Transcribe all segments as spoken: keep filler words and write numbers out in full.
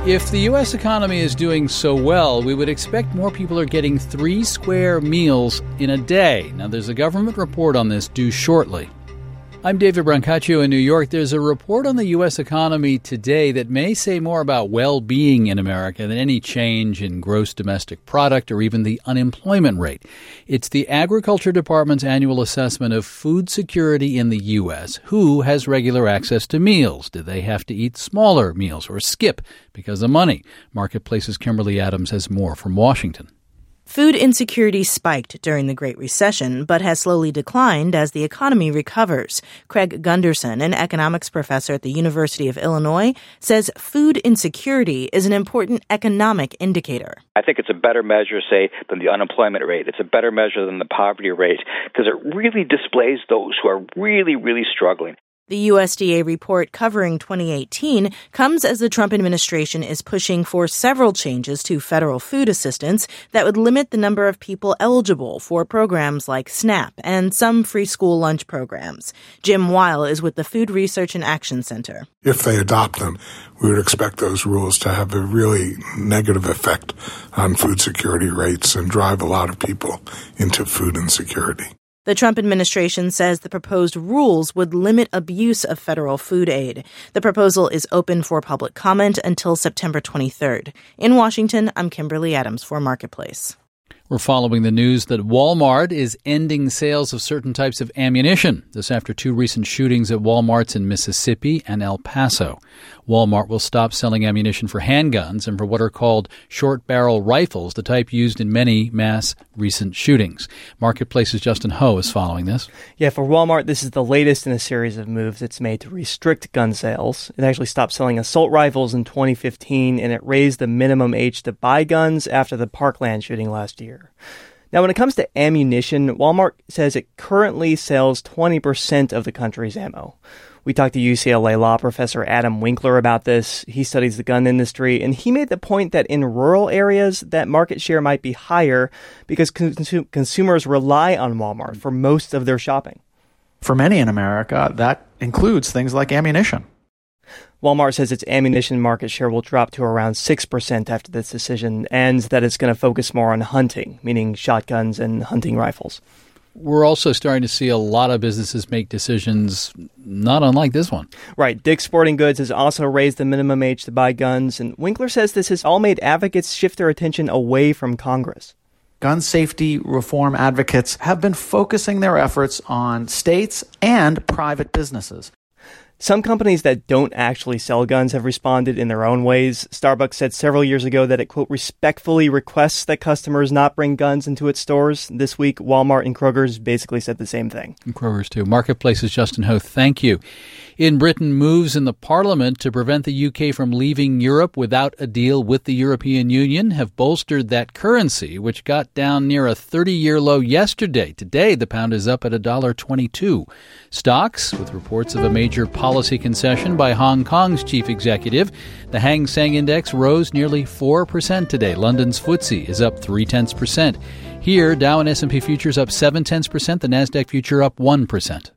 If the U S economy is doing so well, we would expect more people are getting three square meals in a day. Now, there's a government report on this due shortly. I'm David Brancaccio in New York. There's a report on the U S economy today that may say more about well-being in America than any change in gross domestic product or even the unemployment rate. It's the Agriculture Department's annual assessment of food security in the U S. Who has regular access to meals? Do they have to eat smaller meals or skip because of money? Marketplace's Kimberly Adams has more from Washington. Food insecurity spiked during the Great Recession, but has slowly declined as the economy recovers. Craig Gunderson, an economics professor at the University of Illinois, says food insecurity is an important economic indicator. I think it's a better measure, say, than the unemployment rate. It's a better measure than the poverty rate because it really displays those who are really, really struggling. The U S D A report covering twenty eighteen comes as the Trump administration is pushing for several changes to federal food assistance that would limit the number of people eligible for programs like SNAP and some free school lunch programs. Jim Weil is with the Food Research and Action Center. If they adopt them, we would expect those rules to have a really negative effect on food security rates and drive a lot of people into food insecurity. The Trump administration says the proposed rules would limit abuse of federal food aid. The proposal is open for public comment until September twenty-third. In Washington, I'm Kimberly Adams for Marketplace. We're following the news that Walmart is ending sales of certain types of ammunition. This after two recent shootings at Walmarts in Mississippi and El Paso. Walmart will stop selling ammunition for handguns and for what are called short-barrel rifles, the type used in many mass recent shootings. Marketplace's Justin Ho is following this. Yeah, for Walmart, this is the latest in a series of moves it's made to restrict gun sales. It actually stopped selling assault rifles in twenty fifteen, and it raised the minimum age to buy guns after the Parkland shooting last year. Now, when it comes to ammunition, Walmart says it currently sells twenty percent of the country's ammo. We talked to U C L A law professor Adam Winkler about this. He studies the gun industry, and he made the point that in rural areas, that market share might be higher because cons- consumers rely on Walmart for most of their shopping. For many in America, that includes things like ammunition. Walmart says its ammunition market share will drop to around six percent after this decision, and that it's going to focus more on hunting, meaning shotguns and hunting rifles. We're also starting to see a lot of businesses make decisions not unlike this one. Right. Dick's Sporting Goods has also raised the minimum age to buy guns, and Winkler says this has all made advocates shift their attention away from Congress. Gun safety reform advocates have been focusing their efforts on states and private businesses. Some companies that don't actually sell guns have responded in their own ways. Starbucks said several years ago that it, quote, respectfully requests that customers not bring guns into its stores. This week, Walmart and Kroger's basically said the same thing. And Kroger's too. Marketplace's Justin Ho, thank you. In Britain, moves in the Parliament to prevent the U K from leaving Europe without a deal with the European Union have bolstered that currency, which got down near a thirty-year low yesterday. Today, the pound is up at one dollar twenty-two. Stocks, with reports of a major policy concession by Hong Kong's chief executive, the Hang Seng Index rose nearly four percent today. London's F T S E is up three-tenths percent. Here, Dow and S and P futures up seven-tenths percent. The Nasdaq future up one percent.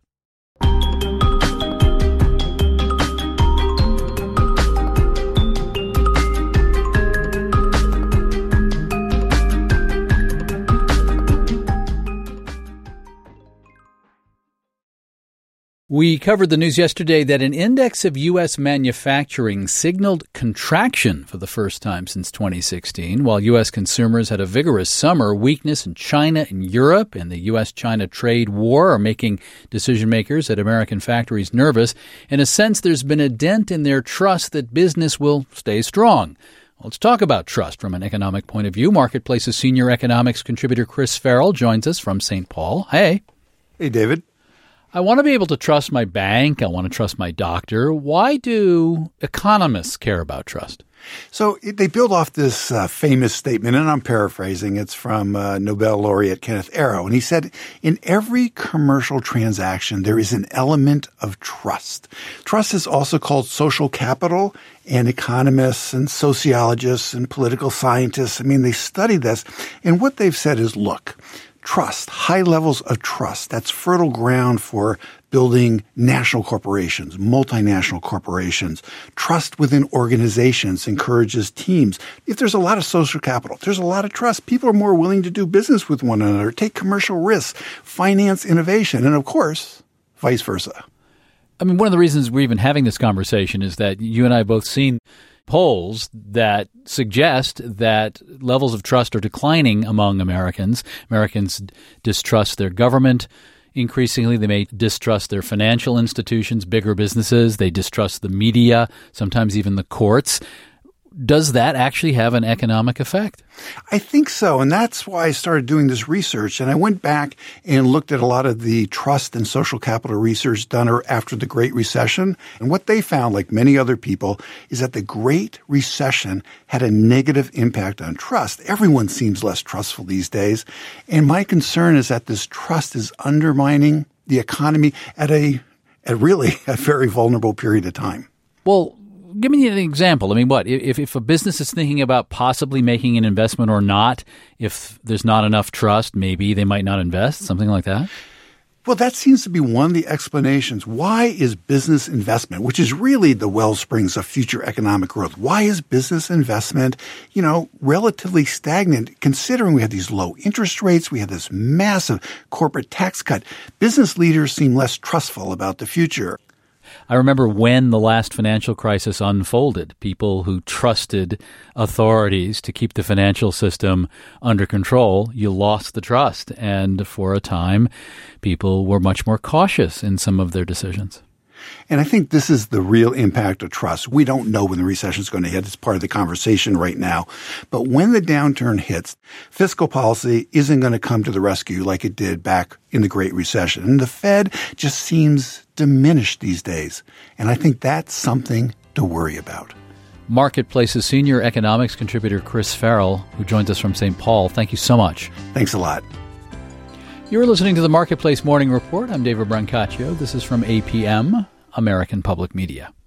We covered the news yesterday that an index of U S manufacturing signaled contraction for the first time since twenty sixteen. While U S consumers had a vigorous summer, weakness in China and Europe and the U S China trade war are making decision makers at American factories nervous. In a sense, there's been a dent in their trust that business will stay strong. Let's talk about trust from an economic point of view. Marketplace's senior economics contributor Chris Farrell joins us from Saint Paul. Hey. Hey, David. I want to be able to trust my bank. I want to trust my doctor. Why do economists care about trust? So they build off this uh, famous statement, and I'm paraphrasing. It's from uh, Nobel laureate Kenneth Arrow. And he said, in every commercial transaction, there is an element of trust. Trust is also called social capital, and economists and sociologists and political scientists, I mean, they study this. And what they've said is, look, Trust, high levels of trust. That's fertile ground for building national corporations, multinational corporations. Trust within organizations encourages teams. If there's a lot of social capital, there's a lot of trust. People are more willing to do business with one another, take commercial risks, finance innovation, and of course, vice versa. I mean, one of the reasons we're even having this conversation is that you and I have both seen polls that suggest that levels of trust are declining among Americans. Americans distrust their government. Increasingly, they may distrust their financial institutions, bigger businesses. They distrust the media, sometimes even the courts. Does that actually have an economic effect? I think so. And that's why I started doing this research. And I went back and looked at a lot of the trust and social capital research done after the Great Recession. And what they found, like many other people, is that the Great Recession had a negative impact on trust. Everyone seems less trustful these days. And my concern is that this trust is undermining the economy at a, at really a very vulnerable period of time. Well, give me an example. I mean, what, if, if a business is thinking about possibly making an investment or not, if there's not enough trust, maybe they might not invest, something like that? Well, that seems to be one of the explanations. Why is business investment, which is really the wellsprings of future economic growth, why is business investment, you know, relatively stagnant considering we had these low interest rates, we had this massive corporate tax cut? Business leaders seem less trustful about the future. I remember when the last financial crisis unfolded, people who trusted authorities to keep the financial system under control, you lost the trust. And for a time, people were much more cautious in some of their decisions. And I think this is the real impact of trust. We don't know when the recession is going to hit. It's part of the conversation right now. But when the downturn hits, fiscal policy isn't going to come to the rescue like it did back in the Great Recession. And the Fed just seems diminished these days. And I think that's something to worry about. Marketplace's senior economics contributor, Chris Farrell, who joins us from Saint Paul. Thank you so much. Thanks a lot. You're listening to the Marketplace Morning Report. I'm David Brancaccio. This is from A P M, American Public Media.